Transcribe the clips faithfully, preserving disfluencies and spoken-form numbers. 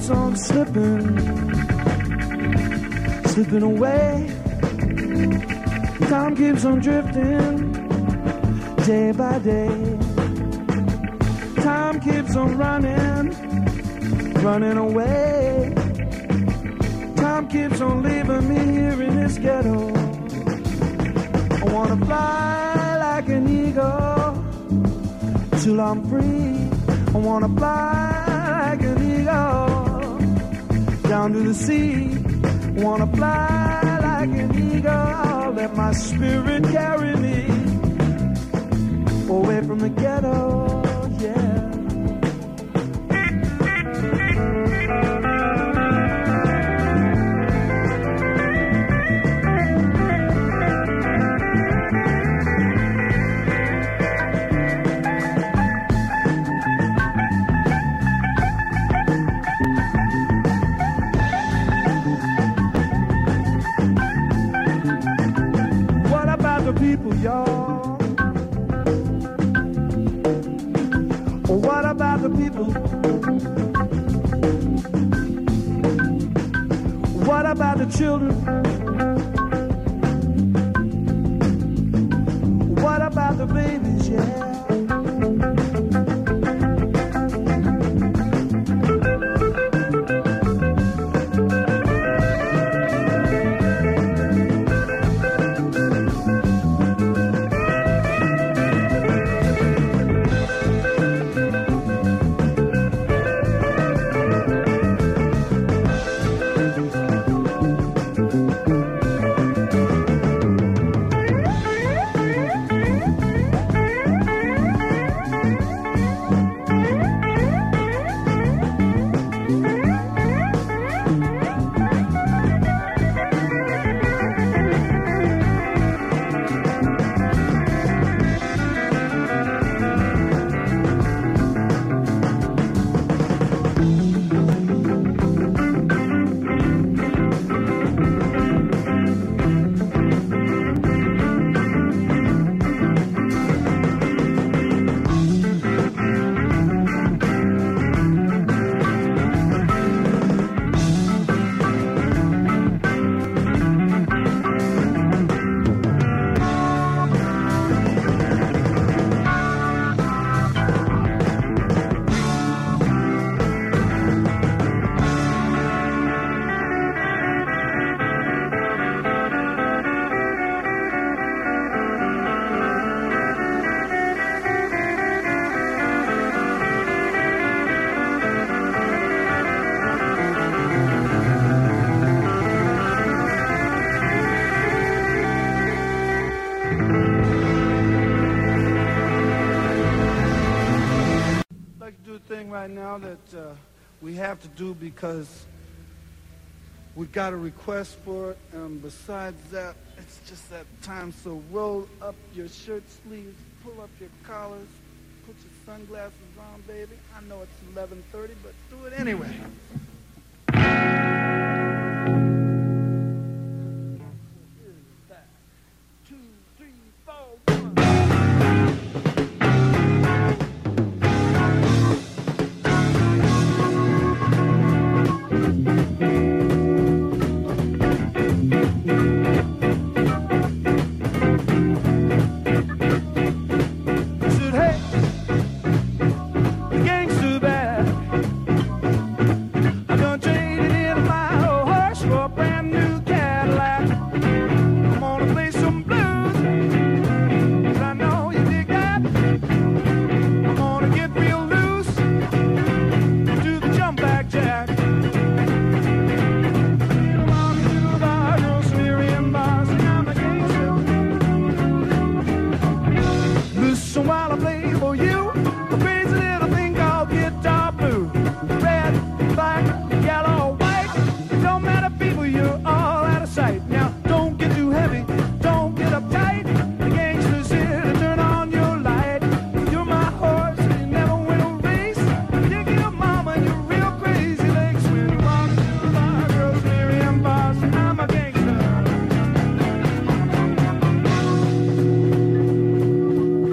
keeps on slipping, slipping away. Time keeps on drifting, day by day. Time keeps on running, running away. Time keeps on leaving me here in this ghetto. I wanna fly like an eagle till I'm free. I wanna fly like an eagle down to the sea. I wanna fly like an eagle, let my spirit carry me away from the ghetto, yeah. People, y'all. Oh, what about the people? What about the children? What about the babies, yeah? Right now that uh, we have to do because we got a request for it, and besides that, it's just that time. So roll up your shirt sleeves, pull up your collars, put your sunglasses on, baby. I know it's eleven thirty, but do it anyway. Two, three, four, one.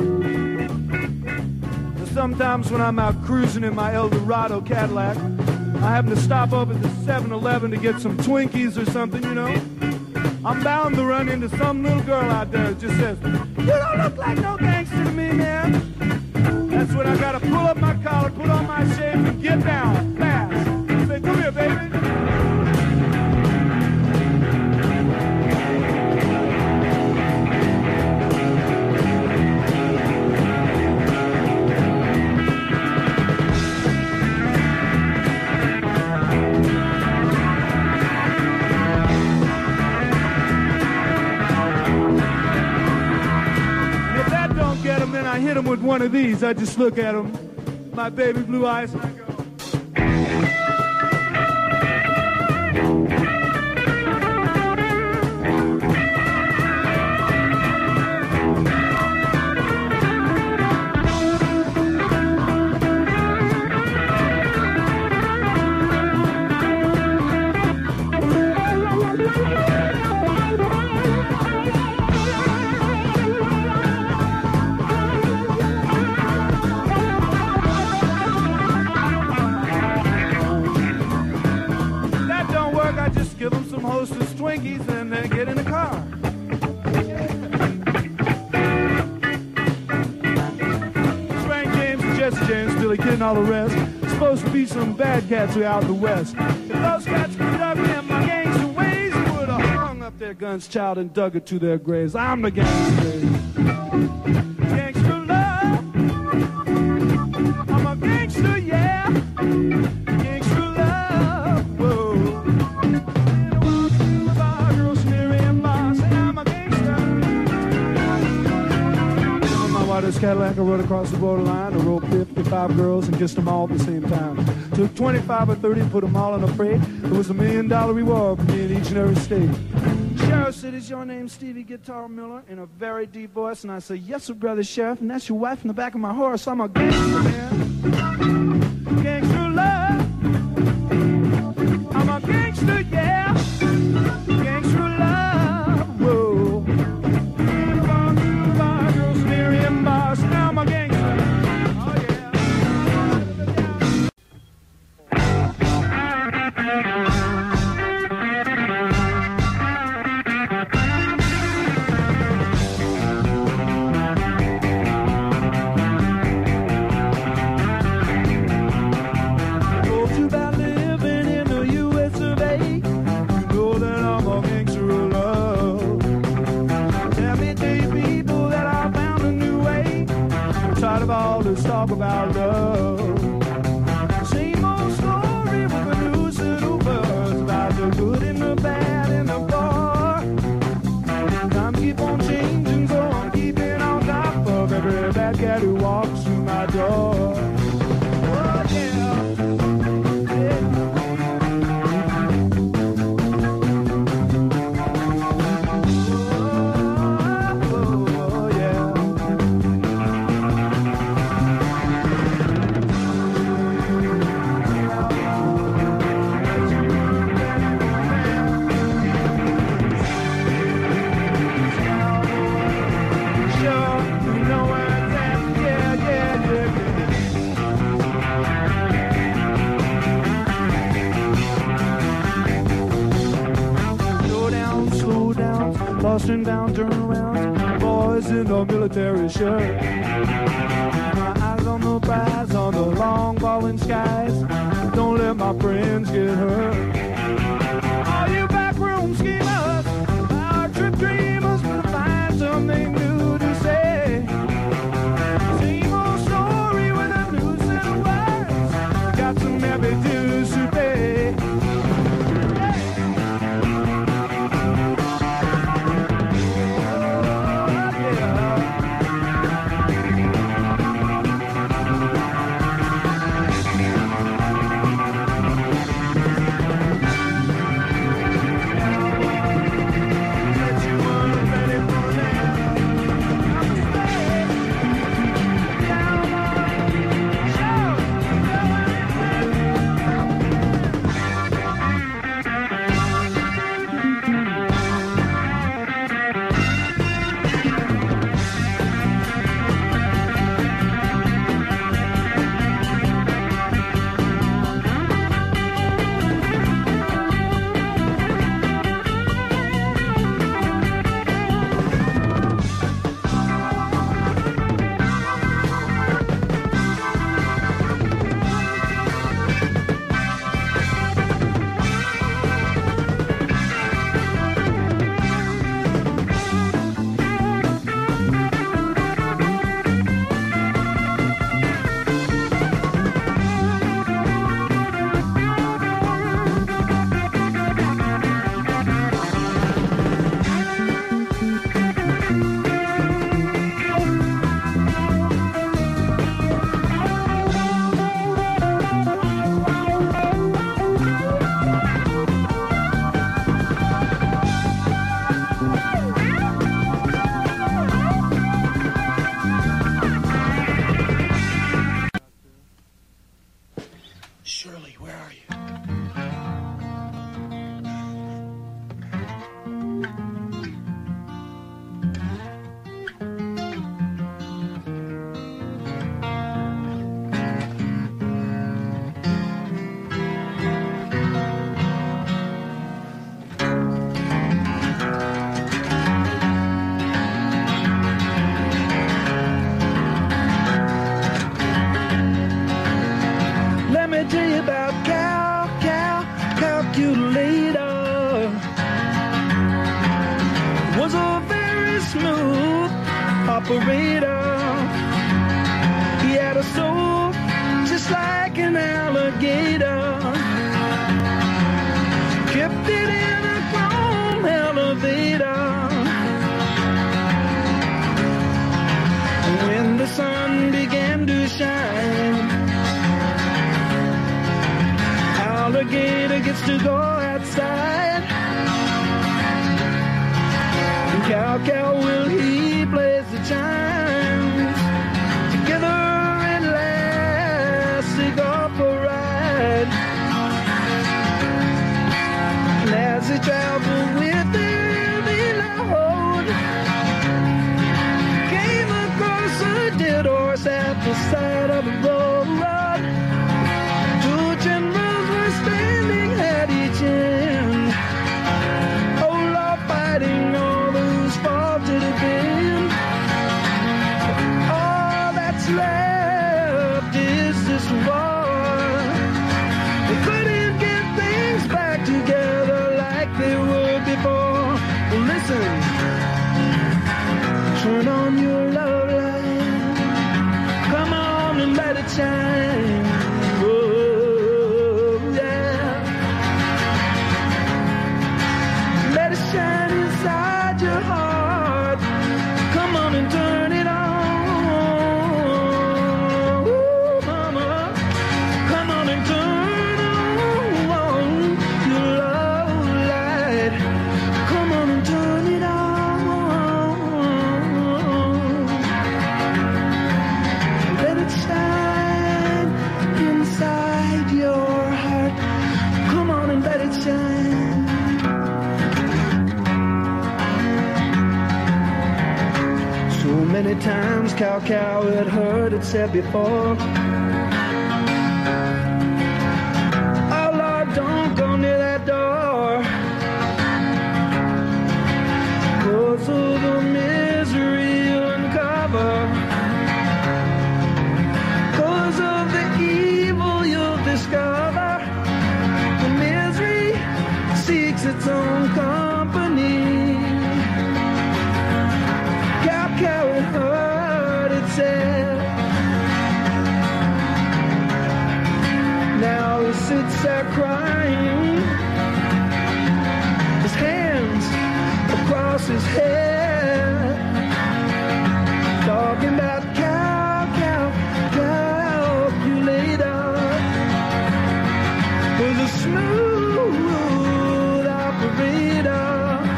Sometimes when I'm out cruising in my Eldorado Cadillac, I happen to stop over at the seven eleven to get some Twinkies or something, you know, I'm bound to run into some little girl out there that just says, "You don't look like no gangster to me, man." That's when I gotta pull up my collar, put on my shades, and get down fast. Say, "Come here, baby." Then I hit him with one of these. I just look at him, my baby blue eyes, and I go. Give them some Hostess Twinkies and then get in the car. Frank James and Jesse James, Billy Kid and all the rest. Supposed to be some bad cats who are out in the West. If those cats could up in my gangster ways, they would have hung up their guns, child, and dug it to their graves. I'm the gangster. Gangster love. I'm a gangster, yeah. Gangster love. Whoa. This Cadillac, I rode across the borderline. I rode fifty-five girls and kissed them all at the same time. Took twenty-five or thirty and put them all in a freight. It was a million dollar reward for me in each and every state. Sheriff said, "Is your name Stevie Guitar Miller?" in a very deep voice. And I said, "Yes, sir, brother sheriff. And that's your wife in the back of my horse. I'm a gangster, man. Gangster love. I'm a gangster, yeah. Gangster love. Whoa. Now I'm a gangster. Oh yeah. Told you about living in the U S of A. You know that I'm a gangster of love. Tell me, day people, that I found a new way. I'm tired of all this talk about love. Same old story with a new set of words about the good and the bad and the bar. Time keep on changing, so I'm keeping on top of every bad cat who walks through my door. Oh yeah. Lost and down, turn around, boys in the military shirt. My eyes on the prize, on the long falling skies. Don't let my friends get hurt. All you backroom schemers, our trip dreamers, will find something new to say. Same old story with a new set of words. Got some heavy dues to pay. later was a very smooth operator. He had a soul just like an alligator. Kept it in a chrome elevator. When the sun began to shine, alligator gets to go outside. And cow cow will he plays the chimes. Together at last they go for a ride. And as they travel with their heavy load, came across a dead horse at the side of the road. Two generals were standing at each end, oh Lord, fighting all whose fault it had been. All that's left is this war. They couldn't get things back together like they were before. Well, listen, turn on your love light, come on and let it shine. Oh, yeah. Let it shine inside your heart. Come on and turn it on. Ooh, mama, come on and turn on your love light. Come on and turn it on. Let it shine inside your heart. Come on and let it shine. So many times cow cow had heard it said before, oh Lord, don't go near that door, 'cause of the misery you'll uncover, 'cause of the evil you'll discover. The misery seeks its own company. Cow cow had heard it said. Now he sits there crying, his hands across his head, talking about cow cow calculator was a smooth operator.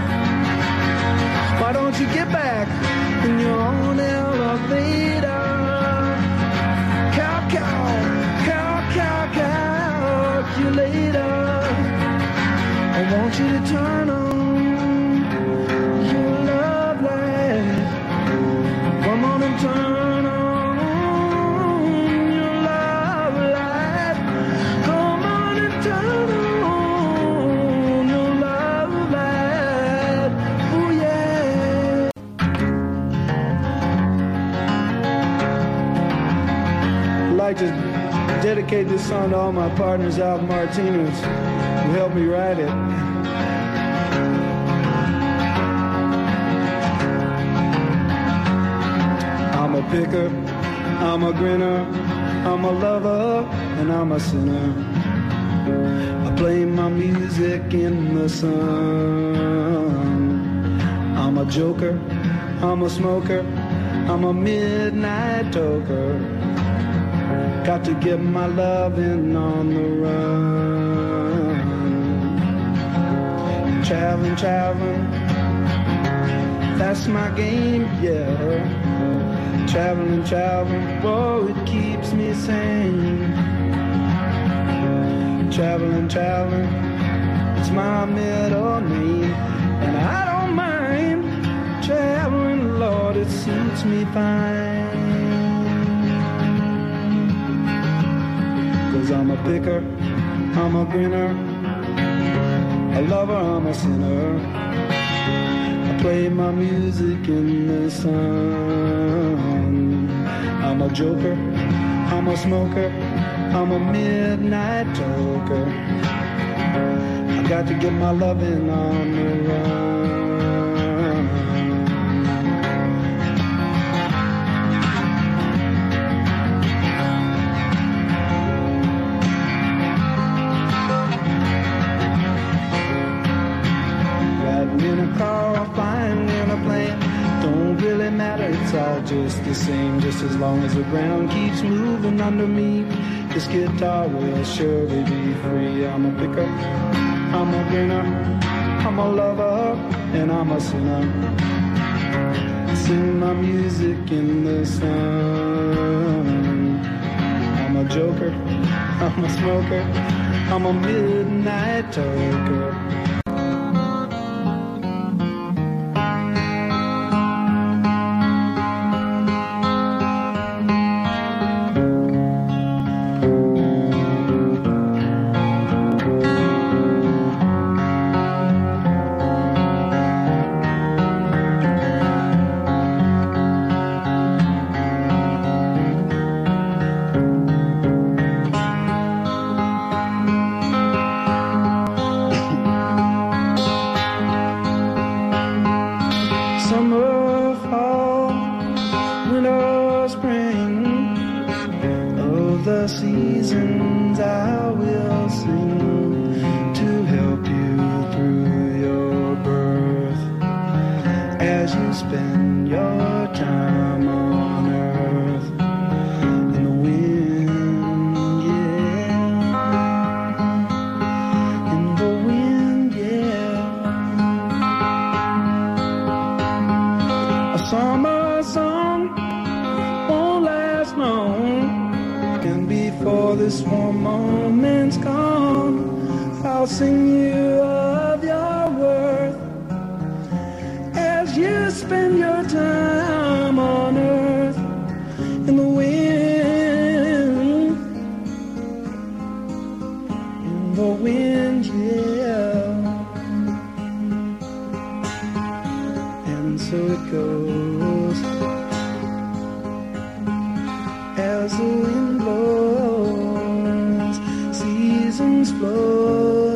Why don't you get back in your own elevator? Cow cow cow cow calculator, I want you to turn on your love light. Come on and turn on your love light. Come on and turn on your love light. Oh yeah. I'd like to dedicate this song to all my partners out in Martinez who helped me write it. I'm a picker, I'm a grinner, I'm a lover, and I'm a sinner. I play my music in the sun. I'm a joker, I'm a smoker, I'm a midnight toker. Got to get my loving on the run. Traveling, traveling, that's my game, yeah. Traveling, traveling, whoa, it keeps me sane. Traveling, traveling, it's my middle name. And I don't mind traveling, Lord, it suits me fine. 'Cause I'm a picker, I'm a grinner, a lover, I'm a sinner. I play my music in the sun. I'm a joker, I'm a smoker, I'm a midnight toker. I got to get my loving on the run. Riding in a car, flying in a plane, don't really matter, it's all just the same. Just as long as the ground keeps moving under me, this guitar will surely be free. I'm a picker, I'm a grinner, I'm a lover, and I'm a sinner. Sing my music in the sun. I'm a joker, I'm a smoker, I'm a midnight toker. Summer, fall, winter, spring, of the seasons I will sing to help you through your birth as you spend your time on earth. In the wind, yeah, in the wind, yeah. A summer song won't last long, and before this warm moment's gone, I'll sing you of your worth as you spend your time on earth. In the wind, in the wind, yeah. And so it goes as the wind blows, seasons flow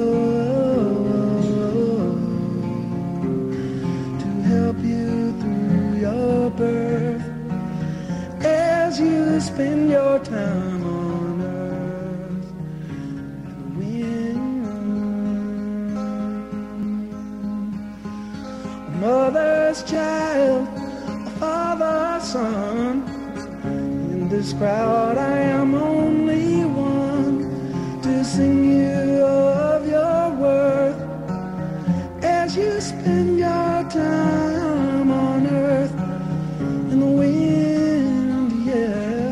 to help you through your birth as you spend your time on earth. And the wind, a mother's child, a father's son. In this crowd I am only one to sing you of your worth as you spend your time on earth. In the wind, yeah,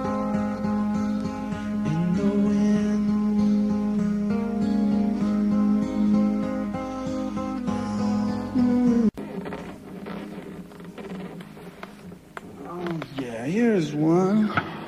in the wind. Oh yeah, here's one.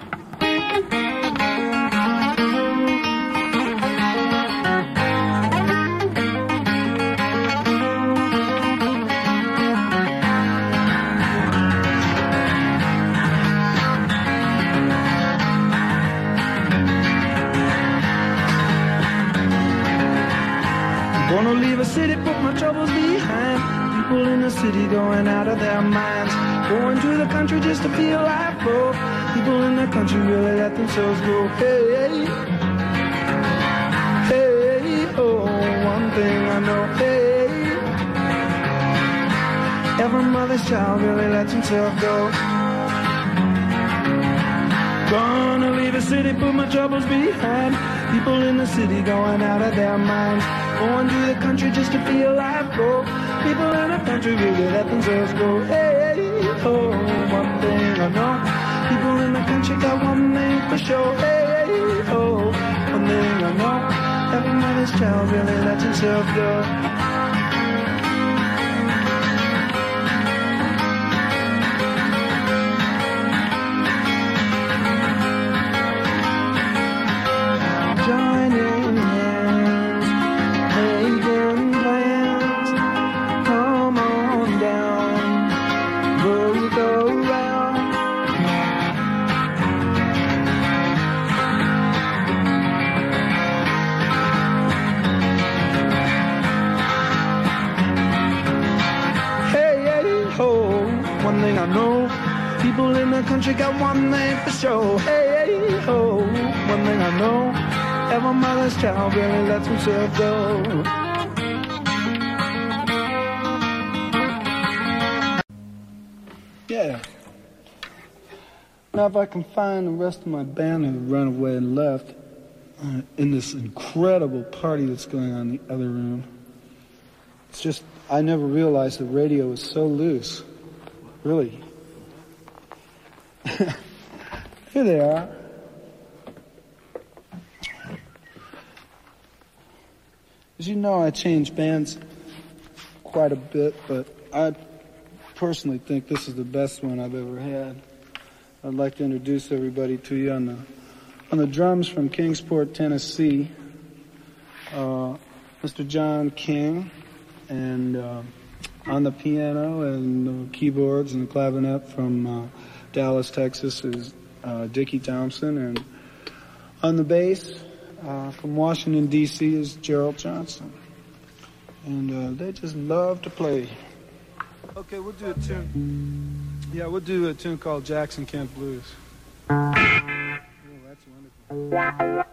Gonna leave a city, put my troubles behind. People in the city going out of their minds. Going to the country just to feel life flow. People in the country really let themselves go. Hey, hey, oh, one thing I know. Hey, every mother's child really lets himself go. Gonna leave a city, put my troubles behind. People in the city going out of their minds. Going to the country just to feel life go. People in the country really let themselves go. Hey, oh, one thing I know. People in the country got one thing for sure. Hey, oh, one thing I know. Every mother's child really lets himself go. Joining hands, making plans. Come on down, where we go round. I know, people in the country got one thing for sure. Hey, hey, ho, one thing I know, every mother's child really lets himself go. Yeah. Now if I can find the rest of my band who run away and left uh, in this incredible party that's going on in the other room. It's just, I never realized the radio was so loose. Really. Here they are. As you know, I change bands quite a bit, but I personally think this is the best one I've ever had. I'd like to introduce everybody to you on the on the drums from Kingsport, Tennessee, uh, Mister John King, and uh, on the piano and uh, keyboards and the clavinet from uh, Dallas, Texas is uh, Dickie Thompson, and on the bass uh, from Washington, D C is Gerald Johnson. And uh, they just love to play. Okay, we'll do a tune. Yeah, we'll do a tune called Jackson Kent Blues. Oh, that's wonderful.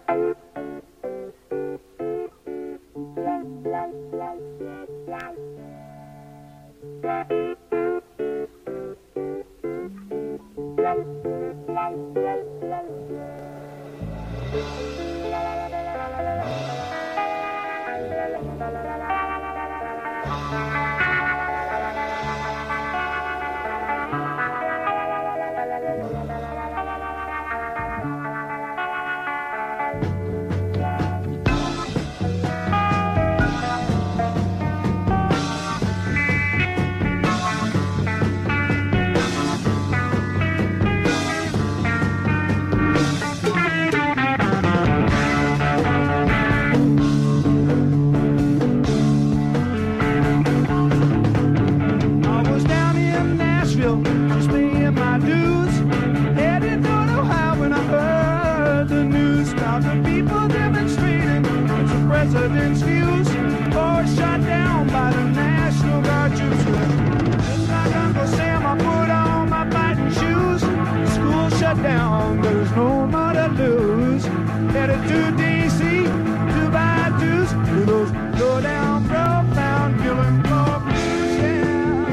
President's views, or shot down by the National Guard troops. Just like Uncle Sam, I put on my fighting shoes. School shut down, there's no more to lose. Headed to D C to buy dues to those low down, profound, killing floor blues, yeah.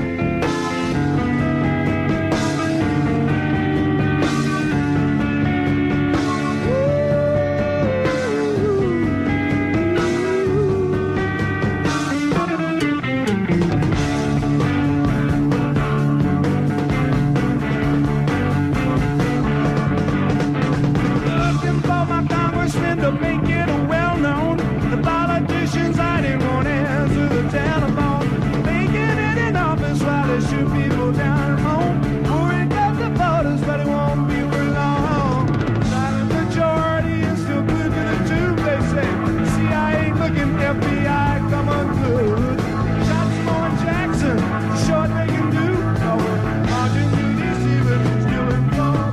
To make it well known, the politicians hiding won't answer the telephone, making it in office while they shoot people down at home. Worried about the voters, but it won't be for long. Silent majority is still good to the tube, they say. C I A looking, F B I come unglued. Shots more Jackson, short they can do. Oh, we're marching through D C, but it's still in floor.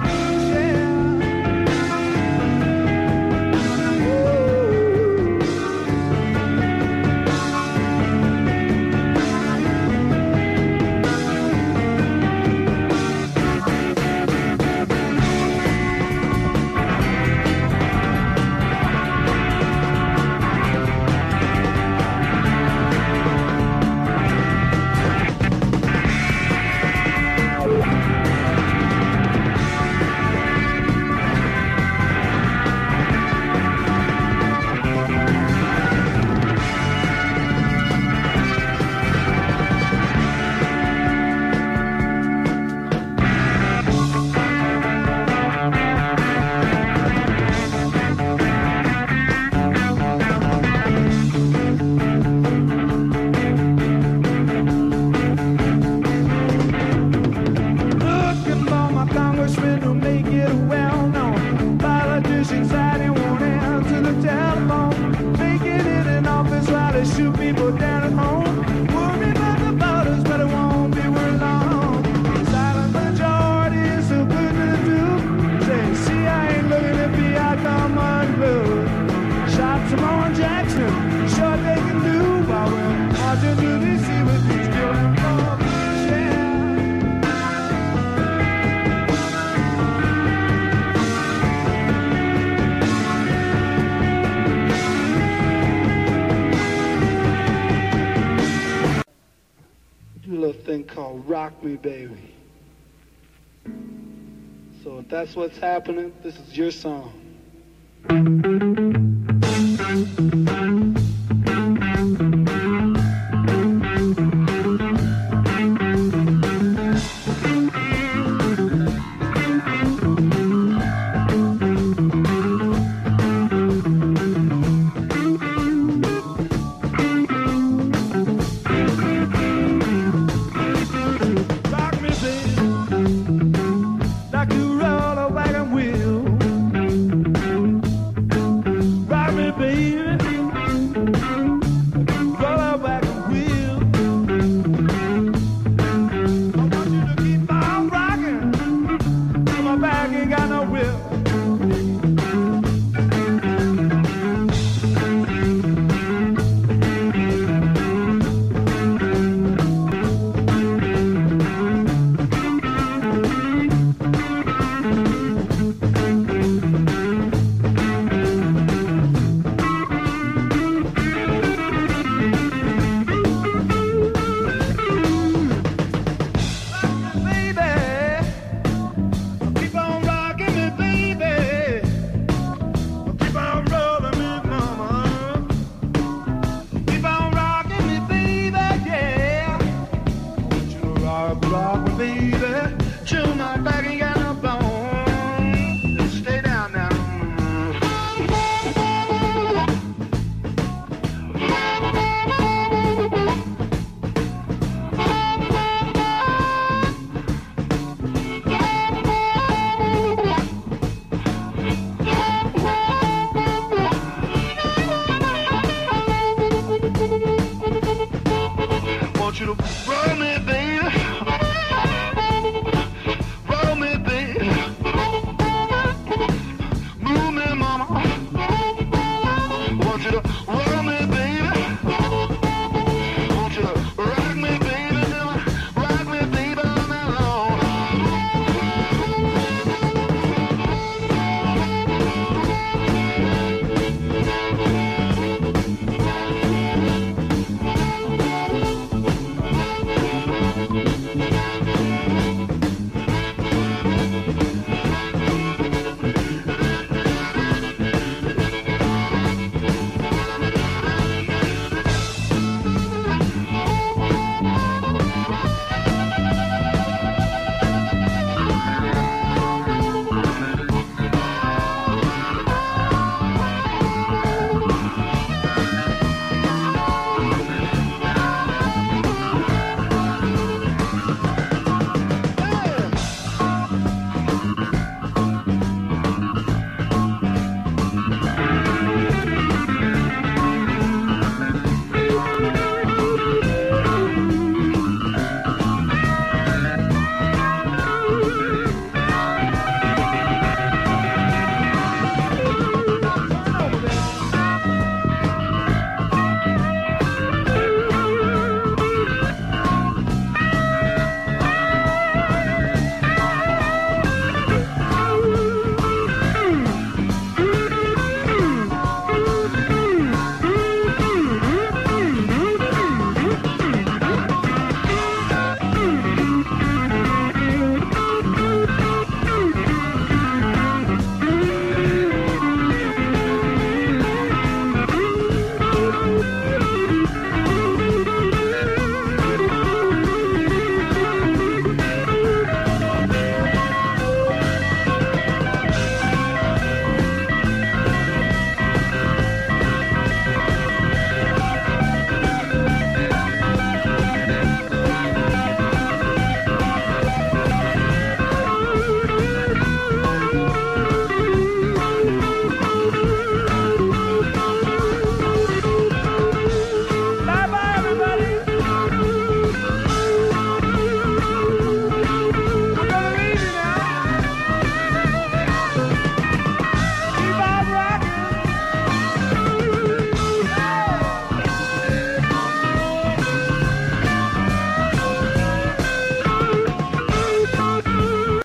thing called Rock Me Baby. So if that's what's happening, this is your song. Want you to